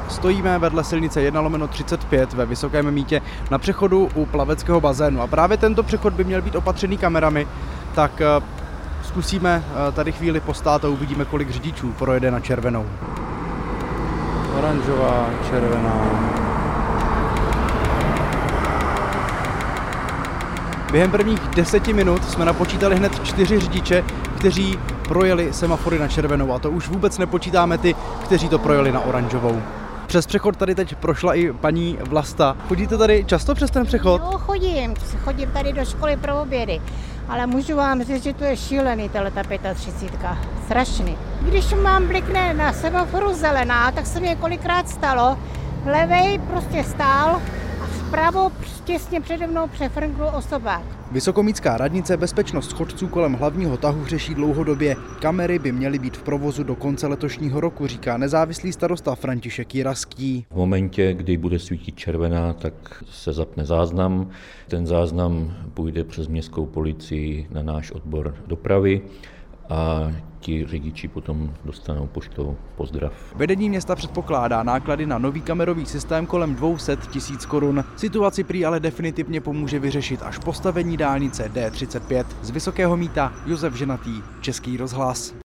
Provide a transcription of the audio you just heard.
Stojíme vedle silnice 1/35 ve Vysokém Mýtě na přechodu u plaveckého bazénu a právě tento přechod by měl být opatřený kamerami, tak zkusíme tady chvíli postát a uvidíme, kolik řidičů projede na červenou. Oranžová, červená. Během prvních 10 minut jsme napočítali hned 4 řidiče, kteří projeli semafory na červenou, a to už vůbec nepočítáme ty, kteří to projeli na oranžovou. Přes přechod tady teď prošla i paní Vlasta. Chodíte tady často přes ten přechod? Jo, chodím tady do školy pro obědy, ale můžu vám říct, že to je šílený, tato 35. Strašný. Když mám blikne na semaforu zelená, tak se mi kolikrát stalo, levej prostě stál a vpravo těsně přede mnou přefrknul osobák. Vysokomítská radnice bezpečnost chodců kolem hlavního tahu řeší dlouhodobě. Kamery by měly být v provozu do konce letošního roku, říká nezávislý starosta František Jiraský. V momentě, kdy bude svítit červená, tak se zapne záznam. Ten záznam půjde přes městskou policii na náš odbor dopravy a ti řidiči potom dostanou poštou pozdrav. Vedení města předpokládá náklady na nový kamerový systém kolem 200 000 korun. Situaci prý ale definitivně pomůže vyřešit až postavení dálnice D35. Z Vysokého Mýta Josef Ženatý, Český rozhlas.